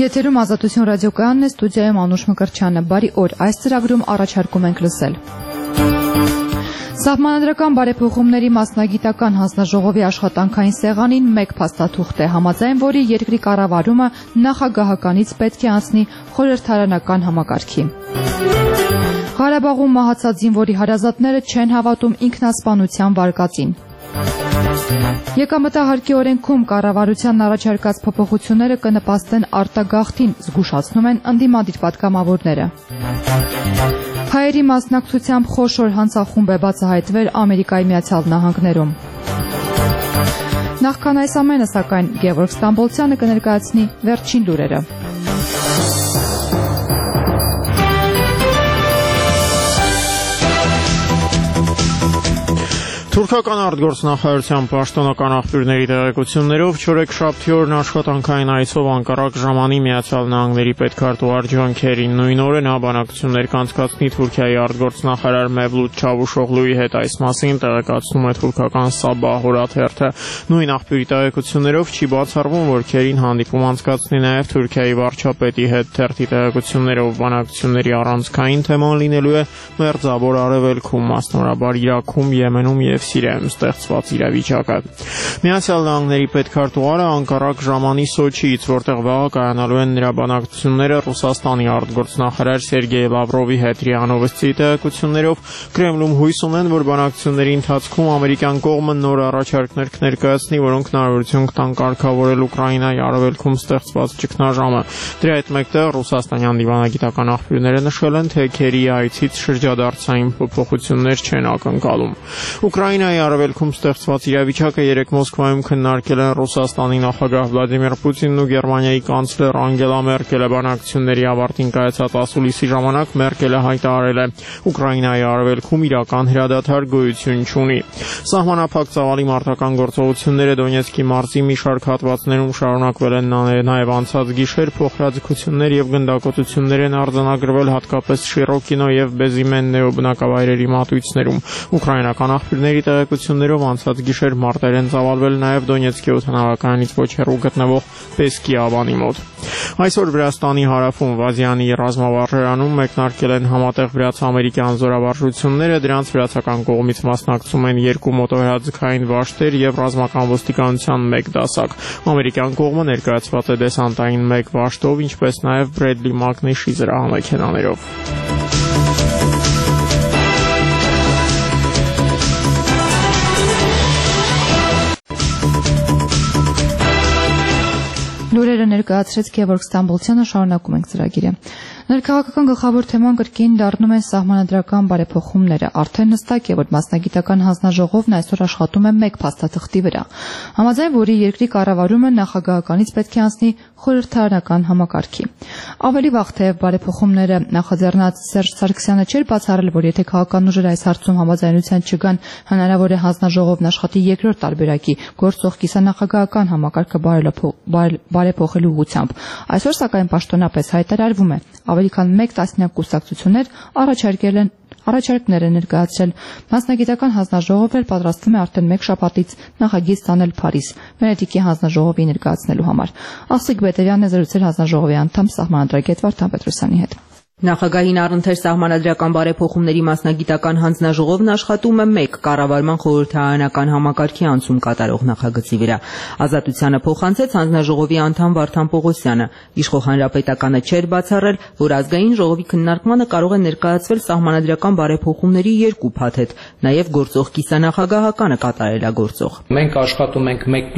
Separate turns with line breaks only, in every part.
Եթերում Ազատություն ռադիոկայանն է, ստուդիայում Անուշ Մկրտչյանը։ Բարի օր, այս ծրագրում առաջարկում ենք լսել. Սահմանադրական բարեփոխումների մասնագիտական հանձնաժողովի աշխատանքային սեղանին մեկ փաստաթուղթ է, համաձայն որի երկրի կառավարումը նախագահականից պետք է անցնի խորհրդարանական համակարգի։ Ղարաբաղում մահացած զինվորի հարազատները չեն հավատում ինքնասպանության վարկածին։ Եկամտահարկի օրենքում կառավարության առաջարկած փոփոխությունները կնպաստեն արտագաղթին, զգուշացնում են ընդդիմադիր պատգամավորները։ Հայերի մասնակցությամբ խոշոր հանցախումբ է բացահայտվել Ամերիկայի Միացյալ Նահանգներում։ Նախքան այս ամենը, սակայն, Գևորգ Ստամբոլցյանը կներկայացնի վերջին լուրերը։
Թուրքական արտգործնախարարության պաշտոնական աղբյուրների տեղեկություններով չորեքշաբթի օրն աշխատանքային այցով Անկարա ժամանի Միացյալ Նահանգների պետքարտուղար Ջոն Քերին նույն օրը նա բանակցություններ կանցկացնի Թուրքիայի արտգործնախարար Մևլութ Չավուշօղլուի հետ, այս մասին տեղեկացնում է թուրքական Սաբահ օրաթերթը։ Նույն աղբյուրի տեղեկություններով չի բացառվում, որ Քերին հանդիպում անցկացնի նաև Թուրքիայի վարչապետի հետ։ Թերթի տեղեկություններով բանակցությունների առանցքային թեման լինելու է Մերձավոր Արևելքում, մասնավորաբար Իրաքում, Եմենում և Սիրիայում ստեղծված իրավիճակը։ Միացյալ Նահանգների պետքարտուղարը Անկարա ժամանի Սոչիից, որտեղ վաղը կայանալու են նրա բանակցությունները Ռուսաստանի արտգործնախարար Սերգեյ Լավրովի հետ։ ՌԻԱ Նովոստիի տեղեկություններով Կրեմլում հույս ունեն, որ բանակցությունների ընթացքում ամերիկյան կողմը նոր առաջարկներ կներկայացնի, որոնք հնարավորություն կտան կարգավորել Ուկրաինայի արևելքում ստեղծված ճգնաժամը։ Դրա հետ մեկտեղ ռուսաստանյան դիվանագիտական աղբյուրները նշել են, թե Քերիի այցից շրջադարձային փոփոխություններ չեն ակնկալում։ Ուկրաինայի արևելքում ստեղծված իրավիճակը երեկ Մոսկվայում քննարկել են Ռուսաստանի նախագահ Վլադիմիր Պուտինն ու Գերմանիայի կանցլեր Անգելա Մերկելը։ Բանակցությունների ավարտին կայացած ասուլիսի ժամանակ Մերկելը հայտարարել է, Ուկրաինայի արևելքում իրական հրադադար գոյություն չունի։ Սահմանափակ ծավալի մարտական գործողությունները Դոնեցկի մարզի մի շարք հատվածներում շարունակվել են նաև անցած գիշեր, փոխհրաձգություններ եւ գնդակոծություններ են արձանագրվել հատկապես Շիրոկինո եւ Բեզիմեննեո բնակավայրերի մատույցներում։ Ուկրաինական աղբյուրների տեղեկություններով անցած գիշեր մարտեր են ծավալվել նաև Դոնեցկի օդանավակայանից ոչ հեռու գտնվող Պեսկի ավանի մոտ։ Այսօր Վրաստանի հարավում Վազյանի ռազմավարժարանում մեկնարկել են համատեղ վրաց-ամերիկյան զորավարժությունները, դրանց վրացական կողմից մասնակցում են 2 մոտոհրաձգային վաշտեր եւ ռազմական ոստիկանության 1 դասակ։ Ամերիկյան կողմը ներկայացված է դեսանտային 1 վաշտով, ինչպես նաև Բրեդլի Մակնիշի զրահամեքենաներով։
Լուրերը ներկայացրեց Գևորգ Ստամբոլցյանը, շարունակում ենք ծրագիրը։ Ներքաղաքական գլխավոր թեման կրկին դառնում են սահմանադրական բարեփոխումները։ Արդեն հստակ է, որ մասնագիտական հանձնաժողովն այսօր աշխատում է մեկ փաստաթղթի վրա, համաձայն որի երկրի կառավարումը նախագահականից պետք է անցնի խորհրդարանական համակարգի։ Ավելի վաղ թեև բարեփոխումները նախաձեռնած Սերժ Սարգսյանը չէր բացառել, որ եթե քաղաքական ուժերը այս հարցում համաձայնության չգան, հնարավոր է հանձնաժողովն աշխատի երկրորդ տարբերակի գործող կիսանախագահական համակարգը բարեփոխելու ուղղությամբ։ Այսօր սակայն պաշտոնապես հայտարարվում է, ավելի քան 1 տասնյակ կուսակցություններ առաջարկներ են ներկայացրել։ Մասնագիտական հանձնաժողովն էլ պատրաստվում է արդեն 1 շաբաթից նախագիծ տանել Փարիզ Վենետիկի հանձնաժողովի ներկայացնելու համար։ Ասիկ Բետերյանն է զրուցել հանձնաժողովի անդամ սահմանադրագետ Վարդան Պետրոսյանի հետ։
Նախագահին առընթեր սահմանադրական բարեփոխումների մասնագիտական հանձնաժողովն աշխատում է մեկ կառավարման խորհրդարանական համակարգի անցում կատարող նախագծի վրա։ Ազատությանը փոխանցեց հանձնաժողովի անդամ Վարդան Պողոսյանը։ Իշխող հանրապետականը չէր բացառել, որ ազգային ժողովի քննարկմանը կարող է ներկայացվել սահմանադրական բարեփոխումների 2 փաթեթ, նաև գործող կիսանախագահականը կատարելագործող։
Մենք աշխատում ենք մեկ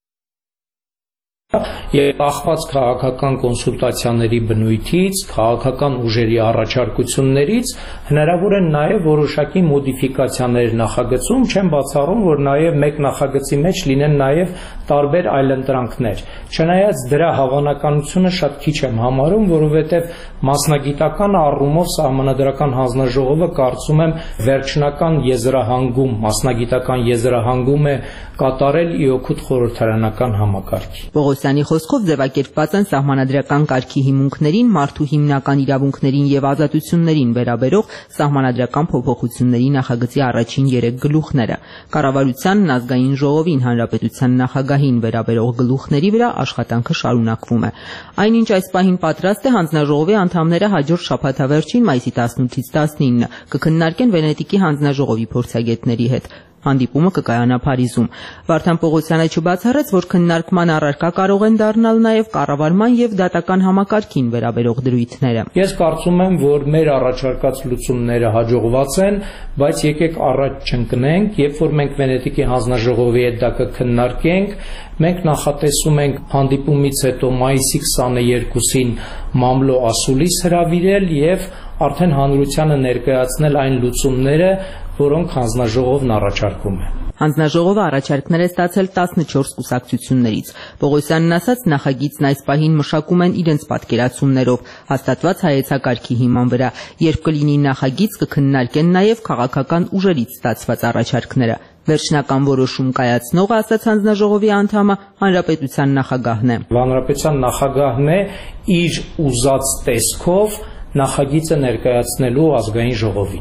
եւ կախված քաղաքական կոնսուլտացիաների բնույթից, քաղաքական ուժերի առաջարկություններից հնարավոր են նաեւ որոշակի մոդիֆիկացիաներ նախագծում, չեմ բացառում, որ նաեւ մեկ նախագծի մեջ լինեն նաեւ տարբեր այլընտրանքներ։ Չնայած դրա հավանականությունը շատ քիչ եմ համարում, որովհետեւ մասնագիտական առումով սահմանադրական հանձնաժողովը կարծում եմ վերջնական եզրահանգում, մասնագիտական եզրահանգում է կատարել ի օգուտ խորհրդարանական համակարգի։
Պողոսյանի խոսքով ձևակերպված են սահմանադրական կարգի հիմունքներին, մարդու հիմնական իրավունքներին եւ ազատություններին վերաբերող սահմանադրական փոփոխությունների նախագծի առաջին 3 գլուխները։ Կառավարությանն, ազգային ժողովին, հանրապետության նախագահին վերաբերող գլուխների վրա աշխատանքը շարունակվում է։ Այնինչ այս պահին պատրաստ է հանձնաժողովի անդամները հաջորդ շաբաթավերջին մայիսի 18-ից 19 կքննարկեն Վենետիկի հանձնաժողովի փորձագետների հետ։ Հանդիպումը կկայանա Փարիզում։ Վարդան Պողոսյանը չբացառեց, որ քննարկման առարկա կարող են դառնալ նաև կառավարման եւ դատական համակարգին վերաբերող դրույթները։
Ես կարծում եմ, որ մեր առաջարկած լուծումները հաջողված են, բայց եկեք առաջ չընկնենք, երբ որ մենք Վենետիկի հանձնաժողովի հետ դա կքննարկենք, մենք նախատեսում ենք հանդիպումից հետո մայիսի 22-ին մամլո ասուլիս հրավիրել եւ արդեն հանրությանը ներկայացնել այն լուծումները, որոնք հանձնաժողովն առաջարկում է։
Հանձնաժողովը առաջարկներ է ստացել 14 կուսակցություններից։ Պողոսյանն ասաց, նախագիծն այս պահին մշակում են իրենց պատկերացումներով, հաստատված հայեցակարգի հիման վրա։ Երբ կլինի նախագիծ, կքննարկեն նաև քաղաքական ուժերից ստացված առաջարկները։ Վերջնական որոշում կայացնողը, ասաց հանձնաժողովի անդամը, հանրապետության նախագահն է։
Հանրապետության նախագահն է իր ուզած տեսքով նախագիծը ներկայացնելու ազգային ժողովին։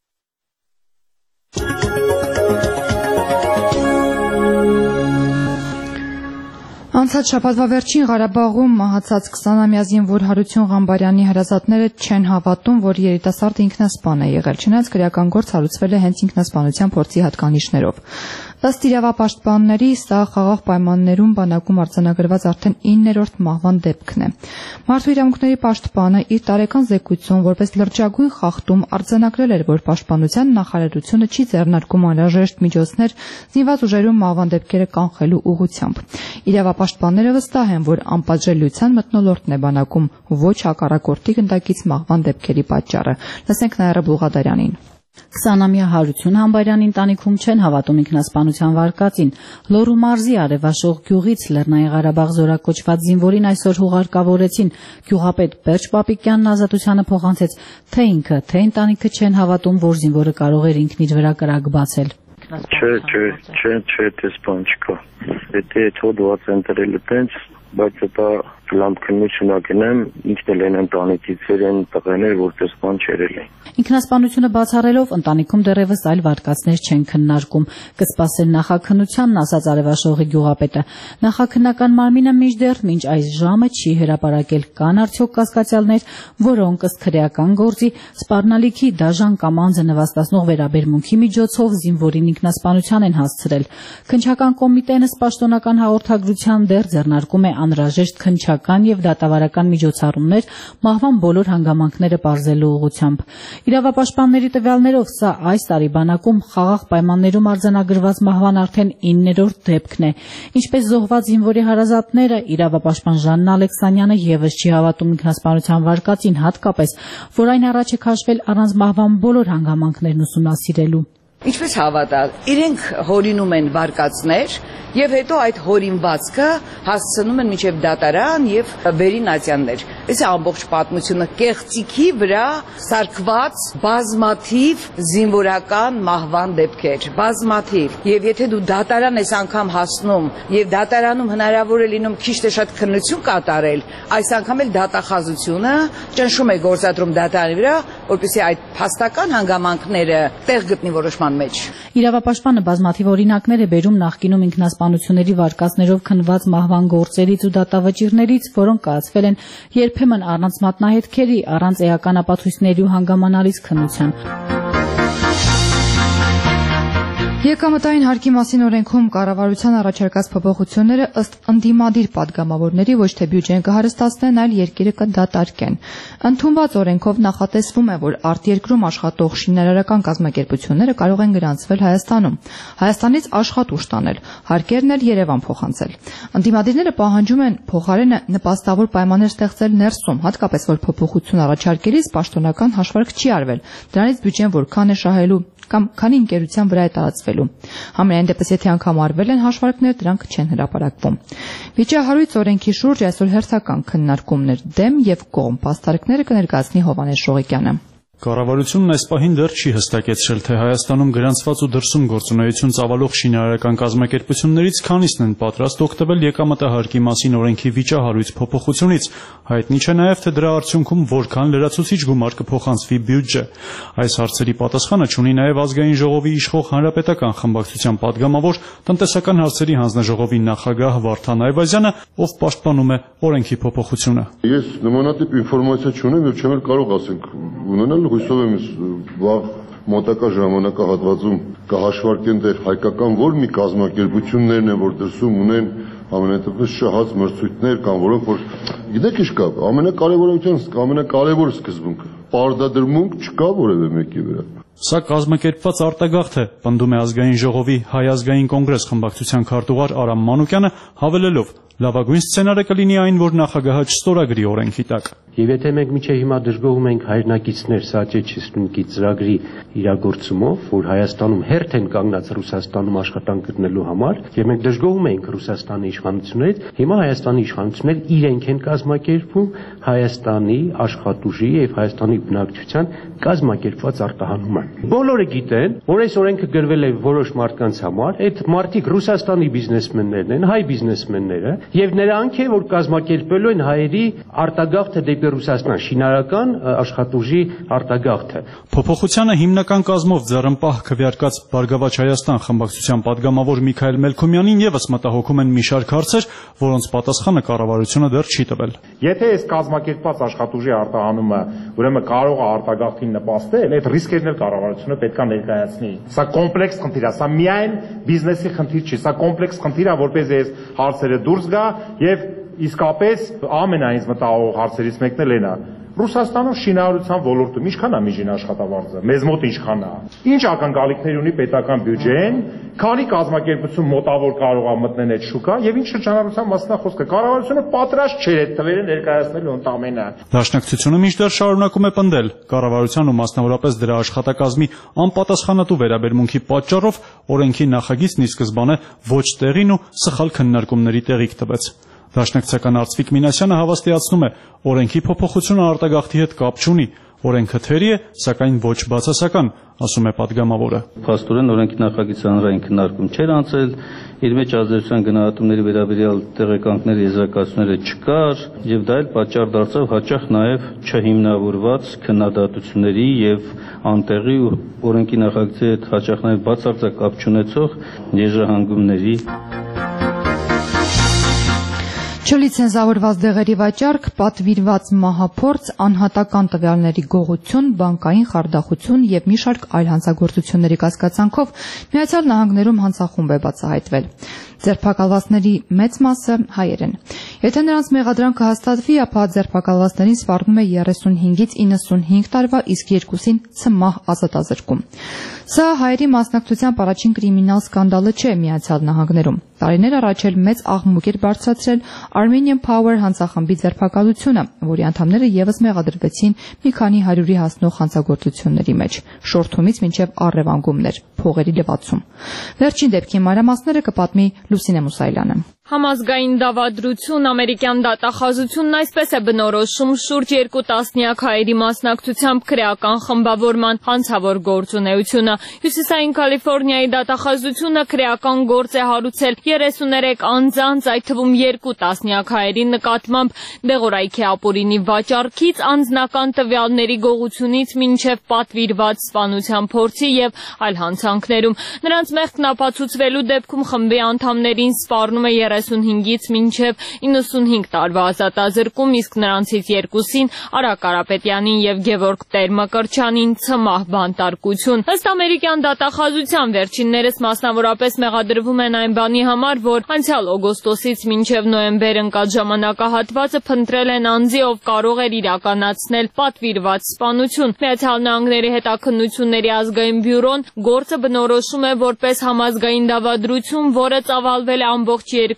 Անցած շաբաթվա վերջին Ղարաբաղում մահացած 20-ամյա զինվոր Հարություն Ղամբարյանի հրազատները չեն հավատում, որ երիտասարդը ինքնասպան է եղել, չնայած քրեական գործ հարուցվել է հենց ինքնասպանության փորձի հատկանիշներով։ Ըստ իրավապաշտպանների, սա խաղաղ պայմաններում բանակում արձանագրված արդեն 9-րդ մահվան դեպքն է։ Մարդու իրավունքների պաշտպանը իր տարեկան զեկույցում որպես լրջագույն խախտում արձանագրել էր, որ պաշտպանության նախարարությունը չի ձեռնարկում անհրաժեշտ միջոցներ զինված ուժերում մահվան դեպքերը կանխելու ուղղությամբ։ Իրավապաշտպանները վստահ են, որ անպատժելիության մթնոլորտն է բանակում, ոչ հակառակորդի գնդակից մահվան դեպքերի պատճառը։ Լսենք Նաիրա Բուլղադարյանին։
20-ամյա Հարություն Ղամբարյանի ընտանիքում չեն հավատում ինքնասպանության վարկածին։ Լոռու մարզի Արևաշող գյուղից Լեռնային Ղարաբաղ զորակոչված զինվորին այսօր հուղարկավորեցին։ Գյուղապետ Պերճ Պապիկյանն ազատությանը փոխանցեց, թե ինքը, թե ընտանիքը չեն հավատում, որ զինվորը կարող էր ինքն իր վրա կրակ բացել։
Չէ, դες բան չկա։ Եթե թողված են դրել տենց, բայց դա լավ քննություն ակնեմ, ինքն էլ են ընտանիքից են տղաներ, որպես բան չերել են։
Ինքնասպանությունը բացառելով ընտանիքում դեռևս այլ վարկածներ չեն քննարկում։ Կսպասեն նախաքննությանն, ասաց Արևաշողի գյուղապետը։ Նախաքննական մարմինը մինչդեռ մինչ այս ժամը չի հրապարակել, կան արդյոք կասկածյալներ, որոնք ըստ քրեական գործի սպառնալիքի դաժան կամ անձը նվաստացնող վերաբերմունքի միջոցով զինվորին ինքնասպանության են հասցրել։ Քննչական կոմիտեն ըստ պաշտոնական հաղորդագրության դեռ ձեռնարկում է անհրաժեշտ քննչական եւ դատավարական միջոցառումներ մահվան բոլոր հանգամանքները պարզելու ուղղությամբ։ Իրավապաշտպանների տվյալներով սա այս տարի բանակում խաղաղ պայմաններում արձանագրված մահվան արդեն 9-րդ դեպքն է։ Ինչպես զոհված զինվորի հարազատները, իրավապաշտպան Ժաննա Ալեքսանյանը եւս չի հավատում ինքնասպանության վարկածին, հատկապես, որ այն առաջ է քաշվել առանց մահվան բոլոր հանգամանքներն ուսումնասիրելու։
Ինչպես հավատալ, իրենք հորինում են վարկածներ եւ հետո այդ հորինվածքը հասցնում են մինչեւ դատարան եւ վերին ատյաններ։ Այս ամբողջ պատմությունը կեղծիքի վրա սարքված բազմաթիվ զինվորական մահվան դեպքեր, բազմաթիվ։ Եվ եթե դու դատարան ես անգամ հասնում եւ դատարանում հնարավոր է լինում քիչ թե շատ քննություն կատարել, այս անգամ էլ դատախազությունը ճնշում է գործադրում դատարանի վրա, որպեսզի այդ փաստական հանգամանքները տեղ գտնի որոշման մեջ։
Իրավապաշտպանը բազմաթիվ օրինակներ է բերում նախկինում ինքնասպանությունների վարկածներով քննված մահվան գործերից ու դատավճիռներից, որոնք կայացվել են երբեմն առանց մատնահետքերի, առանց էական ապացույցների ու հանգամանալից քննության։
Եկամտային հարկի մասին օրենքում կառավարության առաջարկած փոփոխությունները ըստ ընդդիմադիր падգամավորների ոչ թե բյուջեն կհարստացնեն, այլ երկիրը կդատարկեն։ Ընդունված օրենքով նախատեսվում է, որ արտերկրում աշխատող շինարարական կազմակերպությունները կարող են գրանցվել Հայաստանում, Հայաստանից աշխատուժ տանել, հարկերն էլ Երևան փոխանցել։ Ընդդիմադիրները պահանջում են փոխարենը նպաստավոր պայմաններ ստեղծել ներսում, հատկապես որ փոփոխություն առաջարկելիս պաշտոնական հաշվարկ չի արվել, դրանից բյուջեն որքան է շահելու կամ քանի ընկերության վրա է տարածվելու։ Համենայն դեպս, եթե անգամ արվել են հաշվարկներ, դրանք չեն հրապարակվում։ Վիճահարույց օրենքի շուրջ այսօր հերթական քննարկումներ դեմ եւ կողմ փաստարկները կներկայացնի Հովհաննես Շողիկյանը։
Կառավարությունն այս պահին դեռ չի հստակեցրել, թե Հայաստանում գրանցված ու դրսում գործունեություն ծավալող շինարարական կազմակերպություններից քանիսն են պատրաստ օգտվել եկամտահարկի մասին օրենքի վիճահարույց փոփոխությունից։ Հայտնի չէ նաև, թե դրա արդյունքում որքան լրացուցիչ գումար կփոխանցվի բյուջե։ Այս հարցերի պատասխանը չունի նաև Ազգային ժողովի իշխող Հանրապետական խմբակցության падգամավոր տնտեսական հարցերի հանձնաժողովի նախագահ Վարդան Այվազյանը, ով պաշտպանում է օրենքի փոփոխությունը։
Ես նմանատիպ ինֆորմացիա չունեմ եւ չեմ կարող ասենք ունենալ, հույսով եմ վաղ մոտակա ժամանակահատվածում կհաշվարկեն դեր հայկական որ մի կազմակերպություններն են, որ դրսում ունեն ամենատեղծ շահած մրցույթներ կամ որոնք որ գիտեք ինչ կա, ամենակարևոր սկզբունքը պարտադրմունք չկա որևէ մեկի վրա։
Սա կազմակերպված արտագաղթ է, պնդում է Ազգային ժողովի Հայ ազգային կոնգրես խմբակցության քարտուղար Արամ Մանուկյանը, հավելելով. լավագույն սցենարը կլինի այն, որ նախագահը չստորագրի օրենքի տակ։
Եվ եթե մենք միջև հիմա դժգոհում ենք հայրենակիցներ Սաճեչիստնկի ծրագրի իրագործումով, որ Հայաստանում հերթ են կանգնած Ռուսաստանում աշխատանք գտնելու համար, եւ մենք դժգոհում ենք Ռուսաստանի իշխանություններից, հիմա Հայաստանի իշխանությունները իրենք են կազմակերպում Հայաստանի աշխատուժի եւ Հայաստանի բնակչության կազմակերպված արտահանումը։ Բոլորը գիտեն, որ այս օրենքը գրվել է որոշ մարդկանց համար, այդ մարդիկ Ռուսաստանի բիզնեսմեններն են, հայ բիզնեսմենները, եւ նրանք է, որ կազմակերպելու են հայերի արտագաղթը դեպի Ռուսաստան, շինարարական աշխատուժի արտագաղթը։
Փոփոխությանը հիմնական կազմով ձեռնպահ քվեարկած Բարգավաճ Հայաստան խմբակցության падգամավոր Միքայել Մելքումյանին եւս մտահոգում են մի շարք հարցեր, որոնց պատասխանը կառավարությունը դեռ չի տվել։
Եթե այս կազմակերպված աշխատուժի արտահանումը ուրեմն կարող է արտագաղթին նպաստել, այդ ռիսկերն էլ կառավարությունը պետք է ներկայացնի։ Սա կոմպլեքս խնդիր է, սա միայն բիզնեսի խնդիր չի, սա կոմպլեքս խնդիր է, որպես այս հարցերը դուրս գա եւ իսկապես ամենայից մտահոգող հարցերից մեկն էլ է։ Ռուսաստանում շինարարության ոլորտում ինչքան է միջին աշխատավարձը, մեզ մոտ ինչքան է։ Ինչ ակնկալիքներ ունի պետական բյուջեն, քանի կազմակերպություն մոտավոր կարող է մտնել այդ շուկա եւ ինչ շրջանառության մասն է խոսքը։ Կառավարությունը պատրաստ չէ այդ թվերը ներկայացնելու ընդամենը։
Դաշնակցությունը մինչդեռ շարունակում է պնդել, կառավարության ու մասնավորապես դրա աշխատակազմի անպատասխանատու վերաբերմունքի պատճառով օրենքի նախագիծն ի սկզբանե ոչ տեղին ու սխալ քննարկումների տեղիք տվեց։ Դաշնակցական Արծվիկ Մինասյանը հավաստիացնում է, օրենքի փոփոխությունը արտագաղթի հետ կապ չունի, օրենքը թերի է, սակայն ոչ բացասական, ասում է падգամավորը։
Փաստորեն օրենքի նախագիծը հանրային քննարկում չէր անցել, իր մեջ ազդեցության գնահատումների վերաբերյալ տեղեկանքների եզրակացությունները չկար, եւ դա էլ պատճառ դարձավ հաճախ նաեւ չհիմնավորված քննադատությունների եւ անտեղի ու օրենքի նախագծի հետ հաճախ նաեւ բացարձակ կապ չունեցող եզրահանգումների։
Չլիցենզավորված դեղերի վաճառք, պատվիրված մահափորձ, անհատական տվյալների գողություն, բանկային խարդախություն եւ մի շարք այլ հանցագործությունների կասկածանքով Միացյալ Նահանգներում հանցախումբ է բացահայտվել։ Ձերբակալվածների մեծ մասը հայեր են։ Եթե նրանց մեղադրանքը հաստատվի, ապա ձերբակալվածներին սպառնում է 35-ից 95 տարվա, իսկ երկուսին ցմահ ազատազրկում։ Սա հայերի մասնակցությամբ առաջին կրիմինալ սկանդալը չէ Միացյալ Նահանգներում։ Տարիներ առաջ էլ մեծ աղմուկ էր բարձրացրել Armenian Power հանցախմբի ձերբակալությունը, որի անդամները եւս մեղադրվեցին մի քանի հարյուրի հասնող հանցագործությունների մեջ, շորթումից մինչև առևանգումներ, փողերի լվացում։ Վերջին դեպքի մանրամասները կպատմի Լուսինե Մուսայելյանը։
Համազգային դավադրություն ամերիկյան դատախազությունն այսպես է բնորոշում շուրջ 2 տասնյակ հայերի մասնակցությամբ քրեական խմբավորման հանցավոր գործունեությունը։ Հյուսիսային Կալիֆոռնիայի դատախազությունը քրեական գործ է հարուցել 33 անձանց, այդ թվում 2 տասնյակ հայերի նկատմամբ դեղորայքի ապօրինի վաճառքից, անձնական տվյալների գողությունից մինչև պատվիրված սպանության փորձի եւ այլ հանցանքներում։ Նրանց մեղքն ապացուցվելու դեպքում խմբի անդամներին սպառնում է 35-ից մինչև 95 տարվա ազատազրկում, իսկ նրանցից երկուսին Արա Կարապետյանին եւ Գևորգ Տեր-Մկրտչյանին ցմահ բանտարկություն։ Ըստ ամերիկյան դատախազության վերջիններս մասնավորապես մեղադրվում են այն բանի համար, որ անցյալ օգոստոսից մինչև նոյեմբեր ընկած ժամանակահատվածը փնտրել են անձի, ով կարող էր իրականացնել պատվիրված սպանություն։ Միացյալ Նահանգների հետաքննությունների ազգային բյուրոն գործը բնորոշում է որպես համազգային դավադրություն, որը ծավալվել է ամբողջ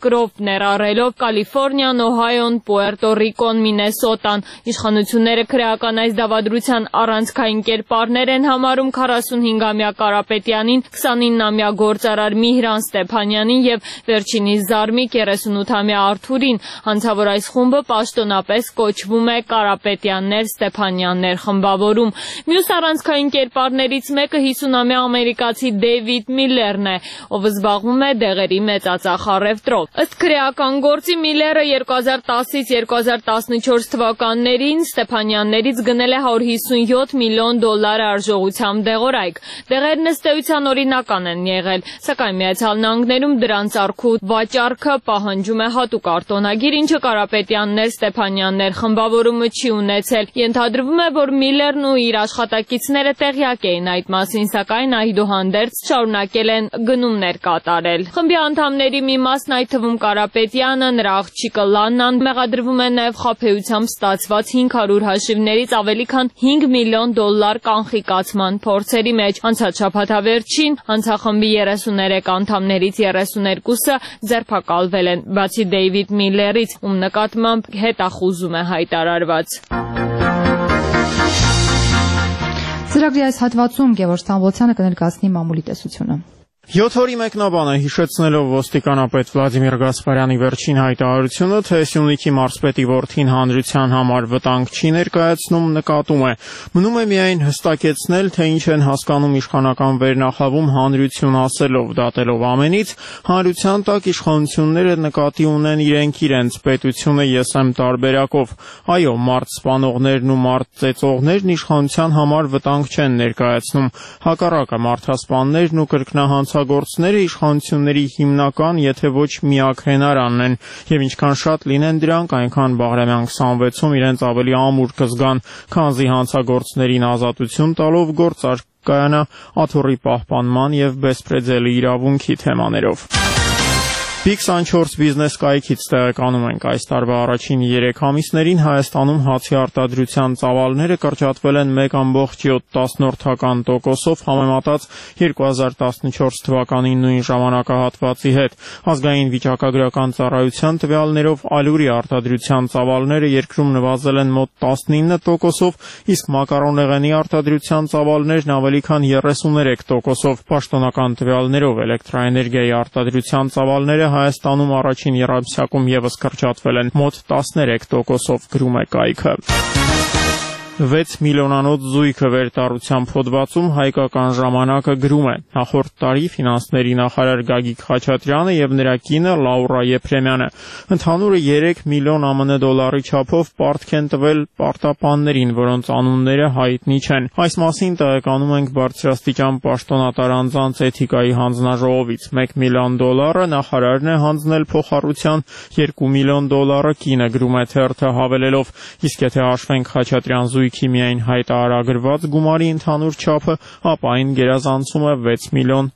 երկրով ներառելով Կալիֆոռնիան, Օհայոն, Պուերտո Ռիկոն, Մինեսոտան։ Իշխանությունները քրեական այս դավադրության առանցքային կերպարներ են համարում 45-ամյա Կարապետյանին, 29-ամյա գործարար Միհրան Ստեփանյանին եւ վերջինիս Զարմիկ 38-ամյա Արթուրին։ Հանցավոր այս խումբը պաշտոնապես կոչվում է Կարապետյաններ Ստեփանյաններ խմբավորում։ Մյուս առանցքային կերպարներից մեկը 50-ամյա ամերիկացի Դեյվիդ Միլլերն է, ով զբաղվում է դեղերի մեծածախ առևտրով։ Ըստ քրեական գործի Միլլերը 2010-ից 2014 թվականներին Ստեփանյաններից գնել է $157 միլիոն արժողությամբ դեղորայք։ Դեղերն ըստ էության օրինական են եղել, սակայն Միացյալ Նահանգներում դրանց առքու վաճառքը պահանջում է հատուկ արտոնագիր, ինչը Կարապետյաններ Ստեփանյաններ խմբավորումը չի ունեցել։ Ենթադրվում է, որ Միլլերն ու իր աշխատակիցները տեղյակ էին այդ մասին, սակայն այդուհանդերձ շարունակել են գնումներ կատարել։ Խմբի անդամների մի մասն, այդ թվում Կարապետյանը, նրա աղջիկը Լաննան, մեղադրվում է նաև խաբեությամբ ստացված 500 հաշիվներից ավելի քան $5 միլիոն կանխիկացման փորձերի մեջ։ Անցած շաբաթավերջին հանցախմբի 33 անդամներից 32-ը ձերբակալվել են, բացի Դեյվիդ Միլլերից, ում նկատմամբ հետախուզում է հայտարարված։
Ծրագրի այս հատվածում Գևորգ Ստամբոլցյանը կներկայացնի մամուլի տեսությունը։
7 օրի մեկնաբանը հիշեցնելով ոստիկանապետ Վլադիմիր Գասպարյանի վերջին հայտարարությունը, թե Սյունիքի մարզպետի որդին հանրության համար վտանգ չի ներկայացնում, նկատում է։ Մնում է միայն հստակեցնել, թե ինչ են հասկանում իշխանական վերնախավում հանրություն ասելով, դատելով ամենից, հանրության տակ իշխանությունները նկատի ունեն իրենց պետությունը եսեմ տարբերակով։ Այո, մարդ սպանողներն ու մարդ ծեծողներն իշխանության համար վտանգ չեն ներկայացնում։ Հակառակը, մարդասպաններն ու կրկնահանցագործները իշխանությունների հիմնական, եթե ոչ միակ հենարանն են, եւ ինչքան շատ լինեն դրանք, այնքան Բաղրամյան 26-ում իրենց ավելի ամուր կզգան, քանզի հանցագործներին ազատություն տալով գործ կայանա աթոռի պահպանման եւ բեսպրեդելի իրավունքի թեմաներով։ Big24 բիզնես կայքից տեղեկանում ենք, այս տարվա առաջին 3 ամիսներին Հայաստանում հացի արտադրության ծավալները կրճատվել են 1.7%-ով համեմատած 2014 թվականի նույն ժամանակահատվածի հետ։ Ազգային վիճակագրական ծառայության տվյալներով ալյուրի արտադրության ծավալները երկրում նվազել են մոտ 19%-ով, իսկ մակարոնեղենի արտադրության ծավալներն ավելի քան 33%-ով։ Պաշտոնական տվյալներով էլեկտրաէներգիայի արտադրության ծավալները Հայաստանում առաջին եռամսյակում ևս կրճատվել են մոտ 13%-ով, գրում է կայքը։ 6 միլիոնանոց զույգը վերտառությամբ հոդվածում հայկական ժամանակը գրում է. նախորդ տարի ֆինանսների նախարար Գագիկ Խաչատրյանը եւ նրա կինը Լաուրա Եփրեմյանը ընդհանուրը 3 միլիոն ԱՄՆ $-ի չափով պարտք են տվել պարտապաններին, որոնց անունները հայտնի չեն։ Այս մասին տեղեկանում ենք բարձրաստիճան պաշտոնատար անձանց էթիկայի հանձնաժողովից։ $1 միլիոն նախարարն է հանձնել փոխառության, $2 միլիոն կինը, գրում է թերթը հավելելով, իսկ եթե հաշվենք Խաչատրյան զույգի միայն հայտարարագրված գումարի ընդհանուր չափը, ապա այն գերազանցում է $6 միլիոն։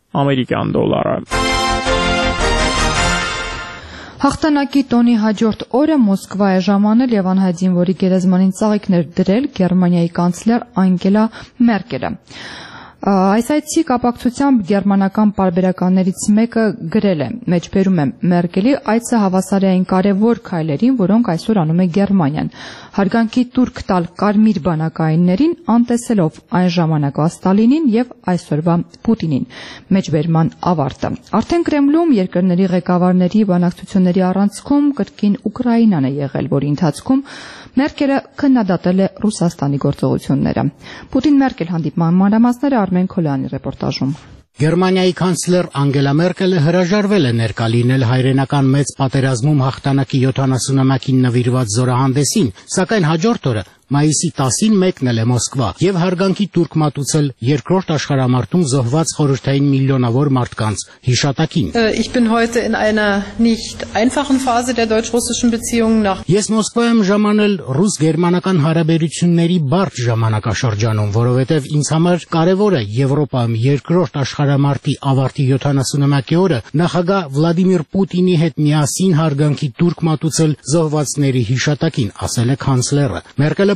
Հաղթանակի տոնի հաջորդ օրը Մոսկվա է ժամանել եւ անհայտ զինվորի գերեզմանին ծաղիկներ դրել Գերմանիայի կանցլեր Անգելա Մերկելը։ Այս այցի կապակցությամբ գերմանական պարբերականներից մեկը գրել է. մեջբերում է Մերկելի այցը հավասար է այն կարևոր քայլերին, որոնք այսօր անում է Գերմանիան։ Հարգանքի տուրք տալ կարմիր բանակայիններին, անտեսելով այն ժամանակվա Ստալինին եւ այսօրվա Պուտինին։ Մեջբերման ավարտը։ Արդեն Կրեմլում երկրների ղեկավարների բանակցությունների առանցքում կրկին Ուկրաինան է եղել, որի ընթացքում Մերկելը քննադատել է Ռուսաստանի գործողությունները։ Պուտին-Մերկել հանդիպման մանրամասները Արմեն Քոլյանի ռեպորտաժում։
Գերմանիայի կանցլեր Անգելա Մերկելը հրաժարվել է ներկա լինել հայրենական մեծ պատերազմում հաղթանակի 70-ամյակին նվիրված զորահանդեսին, սակայն հաջորդ օրը մայիսի 10-ին մեկնել է Մոսկվա եւ հարգանքի տուրք մատուցել երկրորդ աշխարհամարտում զոհված խորհրդային միլիոնավոր մարդկանց հիշատակին։
Ich bin heute in einer nicht einfachen Phase der deutsch-russischen Beziehungen nach.
Ես Մոսկվա եմ ժամանել ռուս-գերմանական հարաբերությունների բարդ ժամանակաշրջանում, որովհետեւ ինձ համար կարեւոր է Եվրոպայում երկրորդ աշխարհամարտի ավարտի 70-ամյակի օրը նախագահ Վլադիմիր Պուտինի հետ միասին հարգանքի տուրք մատուցել զոհվածների հիշատակին, ասել է կանցլերը։ Մերկելը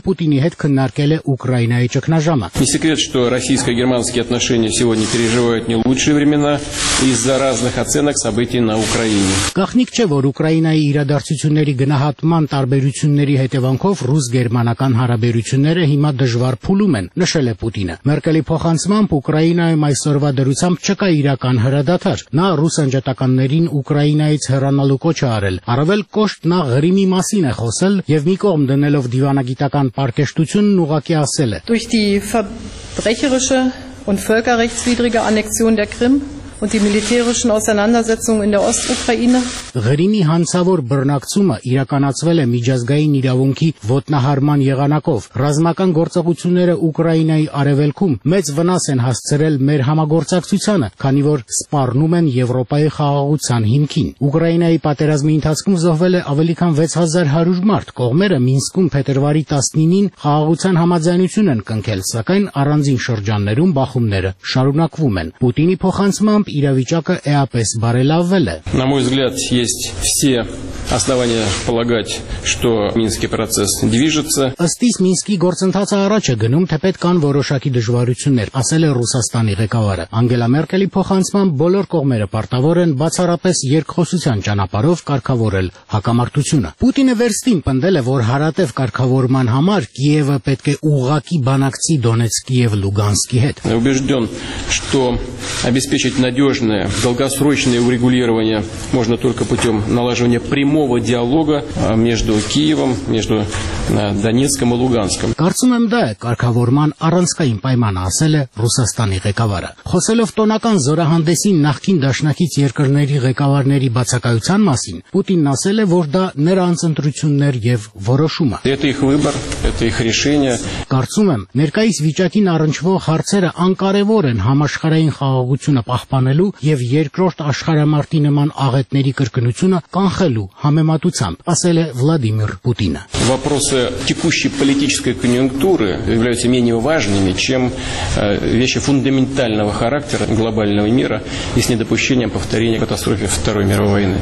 Պուտինի հետ քննարկել է Ուկրաինայի ճգնաժամը։
Не секрет, что российско-германские отношения сегодня переживают не лучшие времена из-за разных оценок событий на Украине.
Գաղտնիք չէ, որ Ուկրաինայի իրադարձությունների գնահատման տարբերությունների հետևանքով ռուս-գերմանական հարաբերությունները հիմա դժվար փուլում են, նշել է Պուտինը։ Մերկելի փոխանցմամբ Ուկրաինայում այսօրվա դրությամբ չկա իրական հրադադար։ Նա ռուս անջատականներին Ուկրաինայից հեռանալու կոչ է արել։ Առավել կոշտ նա Ղրիմի մասին է խոսել եւ մի կողմ դնելով դիվանագիտական պարկեշտությունն ուղղակի ասել է.
Durch die verbrecherische und völkerrechtswidrige Annexion der Krim und die militärischen Auseinandersetzungen in der Ostukraine.
Ղրիմի հանցավոր բռնակցումը իրականացվել է միջազգային իրավունքի ոտնահարման եղանակով։ Ռազմական գործողությունները Ուկրաինայի արևելքում մեծ վնաս են հասցրել մեր համագործակցությանը, քանի որ սպառնում են Եվրոպայի խաղաղության հիմքին։ Ուկրաինայի պատերազմի ընթացքում զոհվել է ավելի քան 6100 մարդ։ Կողմերը Մինսկում փետրվարի 19-ին խաղաղության համաձայնություն են կնքել, սակայն առանձին շրջաններում բախումները շարունակվում են։ Պուտինի փոխանցմամբ իրավիճակը էապես բարելավվել է։
На мой взгляд, есть все основания полагать, что Минский процесс движется.
Ըստ իս Մինսկի գործընթացը առաջ է գնում, թեպետ կան որոշակի դժվարություններ, ասել է Ռուսաստանի ղեկավարը։ Անգելա Մերկելի փոխանցմամբ բոլոր կողմերը պարտավոր են բացառապես երկխոսության ճանապարհով կարգավորել հակամարտությունը։ Պուտինը վերստին պնդել է, որ հարատև կարգավորման համար Կիևը պետք է ուղղակի բանակցի Դոնեցկի եւ Լուգանսկի հետ։
Убежден, что обеспечить надежное, долгосрочное урегулирование можно только путем налаживания прямого диалога между Киевом, между Донецком и Луганском.
Կարծում եմ դա է կարգավորման առանցքային պայմանը, ասել է Ռուսաստանի ղեկավարը։ Խոսելով տոնական զորահանդեսին նախկին դաշնակից երկրների ղեկավարների բացակայության մասին, Պուտինն ասել է, որ դա նրանց ընտրություններ եւ որոշումը։
Это их выбор, это их решение.
Կարծում եմ, ներկայիս վիճակին առնչվող հարցերը անկարևոր են համաշխարհային խաղաղությունը պահպանելու եւ երկրորդ աշխարհամարտի նման աղետների կրկնությունը կանխելու համեմատությամբ, ասել է Վլադիմիր Պուտինը։
Вопросы текущей политической конъюнктуры являются менее важными, чем вещи фундаментального характера глобального мира и с недопущением повторения катастрофы Второй мировой войны.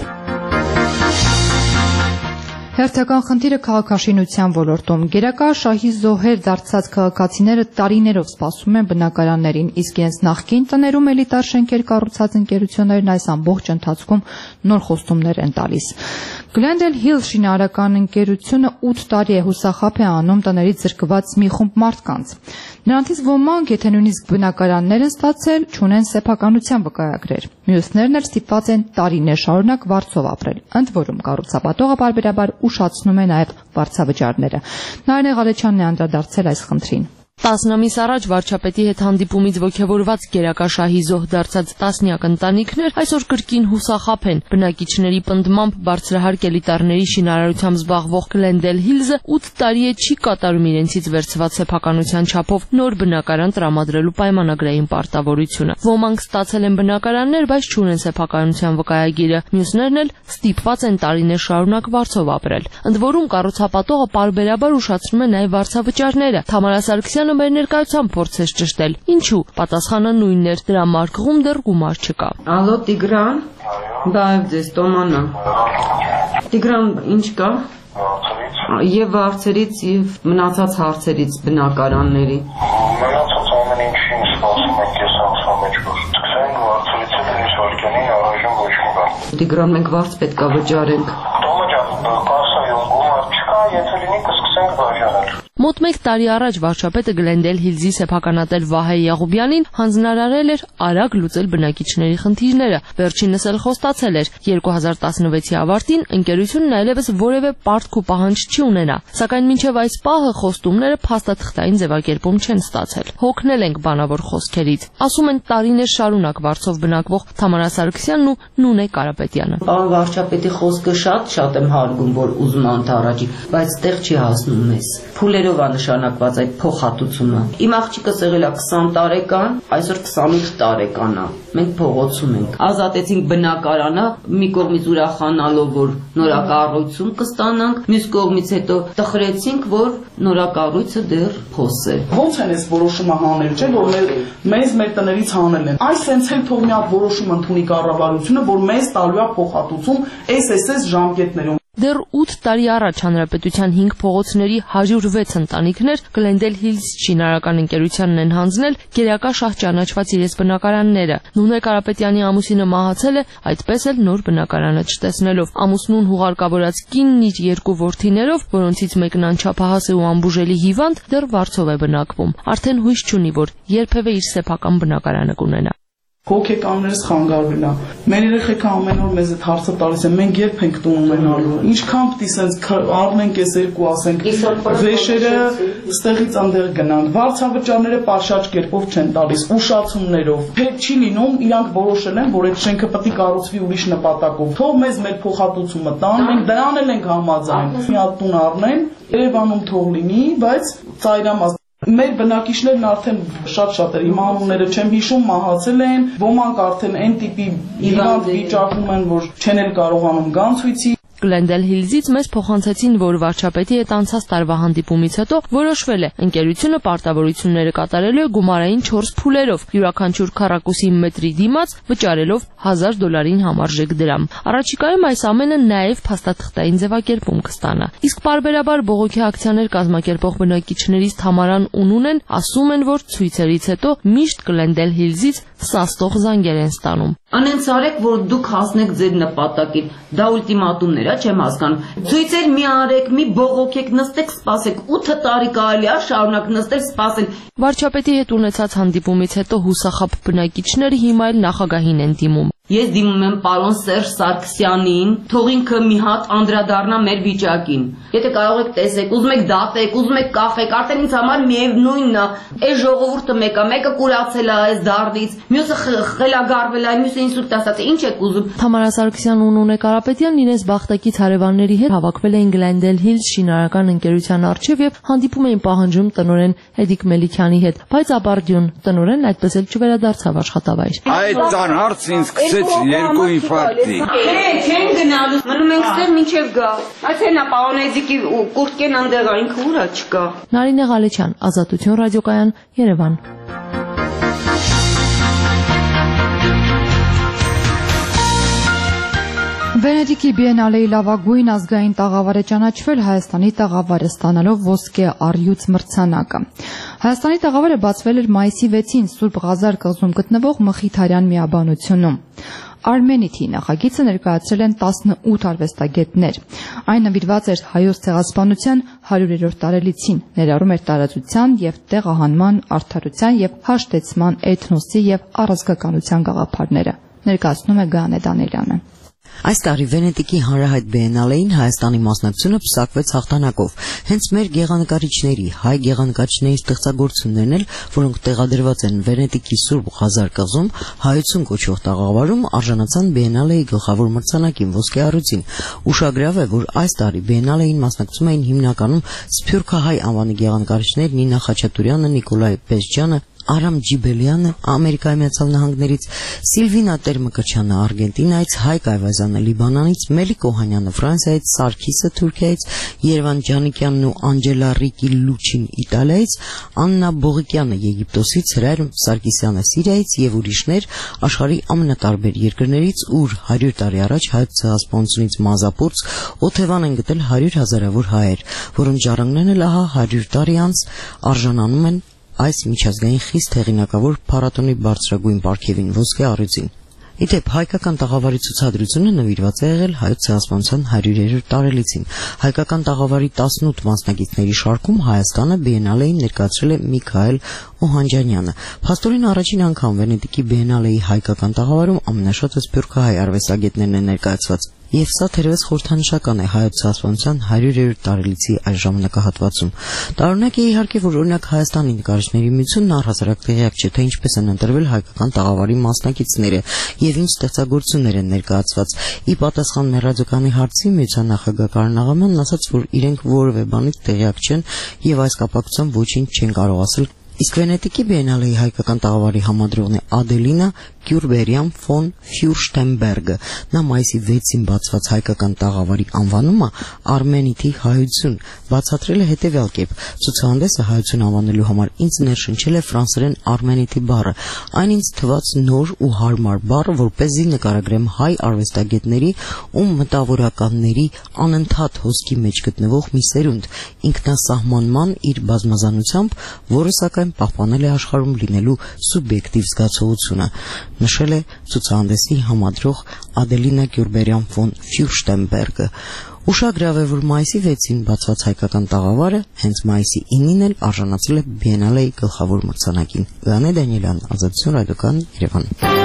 Հերթական խնդիրը քաղաքաշինության ոլորտում։ Գերակա շահի զոհեր դարձած քաղաքացիները տարիներով սպասում են բնակարաններին, իսկ իրենց նախկին տներում էլիտար շենքեր կառուցած ընկերություններն այս ամբողջ ընթացքում նոր խոստումներ են տալիս։ Glendale Hill շինարարական ընկերությունը 8 տարի է հուսախաբ է անում տներից զրկված մի խումբ մարդկանց։ Նրանցից ոմանք, եթե նույնիսկ բնակարաններ են ստացել, չունեն սեփականության վկայագրեր։ Մյուսներն էլ ստիպված են տարիներ շարունակ վարձով ապրել։ Ընդ որում կառուցապատողը բարբերաբար ուշացնում է նաև վարձավճարները։ Նարինե Ղալեչյանն է անդրադարձել այս խնդրին։
10 ամիս առաջ վարչապետի հետ հանդիպումից ոգևորված գերակա շահի զոհ դարձած տասնյակ ընտանիքներ այսօր կրկին հուսախաբ են։ Բնակիչների պնդմամբ բարձրահարկ էլիտարների շինարարությամբ զբաղվող Glendale Hills-ը 8 տարի է չի կատարում իրենցից վերցված սեփականության չափով նոր բնակարան տրամադրելու պայմանագրային պարտավորությունը։ Ոմանք ստացել են բնակարաններ, բայց չունեն սեփականության վկայագիրը, մյուսներն էլ ստիպված են տարիներ շարունակ վարձով ապրել։ Ընդ որում կառուցապատողը պարբերաբար ուշացնում է նաև վարձավճարները։ Թամարա Սարգսյանը մեր ներկայությամբ փորձեց ճշտել։ Ինչու՞։ Պատասխանը նույնն էր, դրա մարգղում դեռ գումար չկա։
Ալո Տիգրան, բայ ձեզ Տոմանա։ Տիգրան, ինչ կա։ Եվ հարցերից եւ մնացած հարցերից բնակարանների։ Մնացած ամեն ինչին սպասում ենք ես ամսվա մեջ որ սկսենք հարցերից դրանից օրգանին առայժմ ոչ մի բան։ Տիգրան, մենք վարձ պետքա վճարենք։ Տոմա ջան, կասայով գումար չկա, եթե լինի կսկսենք վճարել։
Մոտ 1 տարի առաջ վարչապետը Glendale Hills-ի սեփականատեր Վահե Յաղուբյանին հանձնարարել էր արագ լուծել բնակիչների խնդիրները։ Վերջինս էլ խոստացել էր 2016-ի ավարտին ընկերությունն այլևս որևէ պարտք ու պահանջ չի ունենա, սակայն մինչև այս պահը խոստումները փաստաթղթային ձևակերպում չեն ստացել։ Հոգնել ենք բանավոր խոսքերից, ասում են տարիներ շարունակ վարձով բնակվող Թամարա Սարգսյանն ու Նունե Կարապետյանը։
Պարոն վարչապետի խոսքը շատ եմ հարգում, որ ուզում անտառաջի, բայց տեղ չի հասնում մեզ։ Փուլերով է նշանակված այդ փոխհատուցումը։ Իմ աղջիկս եղել է 20 տարեկան, այսօր 28 տարեկան է։ Մենք փողոցում ենք։ Ազատեցինք բնակարանը, մի կողմից ուրախանալով, որ նորակառույցում կստանանք, մյուս կողմից հետո տխրեցինք, որ նորակառույցը դեռ փոս է։
Ոնց են այս որոշումը հանել, չէ՞ որ մեզ մեր տներից հանել են։ Այս սենց էլ թող մի հատ որոշում ընդունի կառավարությունը, որ մեզ տալու է փոխհատուցում այս ժամկետներում։
Դեռ 8 տարի առաջ հանրապետության 5 փողոցների 106 ընտանիքներ Glendale Hills շինարարական ընկերությանն են հանձնել գերակա շահ ճանաչված իրենց բնակարանները։ Նունե Կարապետյանի ամուսինը մահացել է, այդպես էլ նոր բնակարանը չտեսնելով։ Ամուսնուն հուղարկավորած կինն իր 2 որդիներով, որոնցից մեկն անչափահաս է ու անբուժելի հիվանդ, դեռ վարձով է բնակվում։ Արդեն հույս չունի, որ երբևէ իր սեփական բնակարանը կունենա։
Հոգեկաններս խանգարվել է։ Մեր երեխեքը ամեն օր մեզ այդ հարցը տալիս են, մենք երբ ենք տուն ունենալու։ Ինչքան պիտի սենց առնենք այս երկու ասենք, վեշերը ստեղից անդեղ գնանք։ Վարձավճարները պաշաճ կերպով չեն տալիս, ուշացումներով։ Պետք չի լինում, իրանք որոշել են, որ այդ շենքը պետք է կառուցվի ուրիշ նպատակով։ Թող մեզ մեր փոխհատուցումը տան, մենք դրան էլ ենք համաձայն։ Մի հատ տուն առնեն, Երևանում թող լինի, բայց ծայրամաս Մեր բնակիչներն արդեն շատ էր, իմ անունները չեմ հիշում, մահացել են, ոմանք արդեն այն տիպի հիվանդ վիճակում են, որ չեն էլ կարողանում գան ցույցի։
Glendale Hills-ից մեզ փոխանցեցին, որ վարչապետի հետ անցած տարվա հանդիպումից հետո որոշվել է ընկերությունը պարտավորությունները կատարելու է գումարային 4 փուլերով, յուրաքանչյուր քառակուսի մետրի դիմաց վճարելով $1000 համարժեք դրամ։ Առաջիկայում այս ամենը նաև փաստաթղթային ձևակերպում կստանա։ Իսկ պարբերաբար բողոքի ակցիաներ կազմակերպող բնակիչներից Թամարան ու Նունեն ասում են, որ ցույցերից հետո միշտ Glendale Hills-ից սաստող զանգեր են ստանում։
Անենց արեք, որ դուք հասնեք ձեր նպատակին։ Դա ուլտիմատումներ է, չեմ հասկանում։ Ցույցեր մի արեք, մի բողոքեք, նստեք, սպասեք։ 8 տարի կարելի է շարունակ նստել, սպասել։
Վարչապետի հետ ունեցած հանդիպումից հետո հուսախաբ բնակիչները հիմա էլ նախագահին են դիմում։
Ես դիմում եմ պարոն Սերժ Սարգսյանին, թող ինքը մի հատ անդրադառնա մեր վիճակին։ Եթե կարող եք տեսեք, ուզում եք դատեք, ուզում եք կախեք, արդեն ինձ համար միևնույնն է։ Այս ժողովուրդը մեկը կուրացել է այս դարդից, մյուսը խելագարվել է, մյուսը ինսուլտ ասած է, ինչ եք ուզում։
Թամարա Սարգսյանն ու Նունե Կարապետյանն իրենց բախտակից հարևանների հետ հավաքվել էին Glendale Hills շինարարական ընկերության առջև եւ հանդիպում էին պահանջում տնօրեն Էդիկ Մելիքյանի հետ, բայց ապարդյուն տնօրենն այդպես էլ չվերադարձավ աշխատավայր։
Այդ հարցը ինձ երկու ինֆարկտի։
Չեն գնալու, մնում ենք ստեղ մինչև գա։ Այսինքն պարոն Էդիկի կուրտկեն անդեղա ինքը ուրա չկա։
Նարինե Ղալեչյան, Ազատություն ռադիոկայան, Երևան։
Վենետիկի բիենալեի լավագույն ազգային տաղավար է ճանաչվել Հայաստանի տաղավարը ստանալով ոսկե առյուծ մրցանակը։ Հայաստանի տաղավարը բացվել էր մայիսի 6-ին Սուրբ Ղազար կղզում գտնվող Մխիթարյան միաբանությունում։ Armenity նախագիծը ներկայացրել են 18 արվեստագետներ։ Այն նվիրված էր հայոց ցեղասպանության 100-րդ տարելիցին, ներառում էր տարածության եւ տեղահանման, արդարության եւ հաշտեցման, էթնոսի եւ առազգականության գաղափարները։ Ներկայացնում է Գանե Դանելյանը։
Այս տարի Վենետիկի հանրահայտ բիենալեին Հայաստանի մասնակցությունը պսակվեց հաղթանակով։ Հենց մեր գեղանկարիչների, հայ գեղանկարիչների ստեղծագործություններն էլ, որոնք տեղադրված են Վենետիկի Սուրբ Ղազար կղզում, հայություն կոչվող տաղավարում արժանացան բիենալեի գլխավոր մրցանակին ոսկե առյուծին։ Ուշագրավ է, որ այս տարի բիենալեին մասնակցում էին հիմնականում սփյուռքահայ անվանի գեղանկարիչներ Նինա Խաչատուրյանը, Նիկոլայ Պեսջյանը, Արամ Ջիբելյանը Ամերիկայի Միացյալ Նահանգներից, Սիլվինա Տերմկրչյանը Արգենտինայից, Հայկ Այվազյանը Լիբանանից, Մելիք Օհանյանը Ֆրանսիայից, Սարգիսը Թուրքիայից, Երևան Ջանիկյանն ու Անջելա Ռիկի Լուչին Իտալիայից, Աննա Բողիկյանը Եգիպտոսից, Հրայր Սարգիսյանը Սիրիայից եւ ուրիշներ աշխարհի ամենատարբեր երկրներից, ուր 100 տարի առաջ հայոց ցեղասպանությունից մազապուրց օթևան են գտել 100,000-ավոր հայեր, որոնց ժառանգներն էլ ահա 100 տարի անց արժանանում են այս միջազգային խիստ հեղինակավոր փառատոնի բարձրագույն պարգևին ոսկե առյուծին։ Իդեպ հայկական տաղավարի ցուցադրությունը նվիրված է եղել հայոց ցեղասպանության 100-րդ տարելիցին։ Հայկական տաղավարի 18 մասնակիցների շարքում Հայաստանը բիենալեին ներկայացրել է Միքայել Օհանջանյանը։ Փաստորեն առաջին անգամ Վենետիկի բիենալեի հայկական տաղավարում ամենաշատը սփյուռքահայ արվեստագետներն են ներկայացված։ Եվ սա թերևս խորհրդանշական է հայոց ցեղասպանության 100-րդ տարելիցի այս ժամանակահատվածում։ Տարօրինակ է իհարկե, որ օրինակ Հայաստանի նկարիչների միությունն առհասարակ տեղյակ չէ, թե ինչպես են ընտրվել հայկական տաղավարի մասնակիցները եւ ինչ ստեղծագործություններ են ներկայացված։ Ի պատասխան մեր ռադիոկայանի հարցի միության նախագահ Կարեն Աղամանն ասաց, որ իրենք որևէ բանից տեղյակ չեն եւ այս կապակցությամբ ոչինչ չեն կարող ասել Իսկ Վենետիկի Բիենալեի հայկական տաղավարի համադրողն է Ադելինա Գյուրբերյան ֆոն Ֆյուրշտենբերգը։ Նա մայիսի 6-ին բացված հայկական տաղավարի անվանումը Արմենիթի հայություն բացատրել է հետևյալ կերպ. ցուցահանդեսը հայություն անվանելու համար ինձ ներշնչել է ֆրանսերեն Արմենիթի բառը։ Այն ինձ թվաց նոր ու հարմար բառ, որպեսզի նկարագրեմ հայ արվեստագետների ու մտավորականների անընդհատ հոսքի մեջ գտնվող մի սերունդ, ինքնասահմանման իր բազմազանությամբ, որը սակայն պահպանել է աշխարհում լինելու սուբյեկտիվ զգացողությունը, նշել է ցուցահանդեսի համադրող Ադելինա Գյուրբերյան ֆոն Ֆյուրշտենբերգը։ Ուշագրավ է, որ մայիսի 6-ին բացված հայկական տաղավարը հենց մայիսի 9-ին էլ արժանացել է Բիենալեի գլխավոր մրցանակին։ Գանե Դանիելյան, Ազատություն ռադիոկան, Երևան։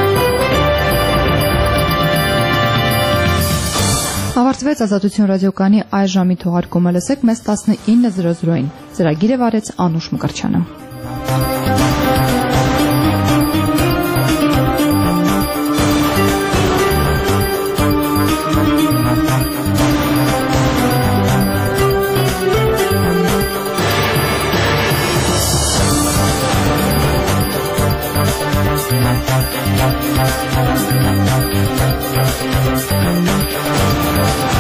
Ավարտվեց Ազատություն ռադիոկանի այս ժամի թողարկումը, լսեք մեզ 19:00-ին։ Ծրագիրը վարեց Անուշ Մկրտչյանը։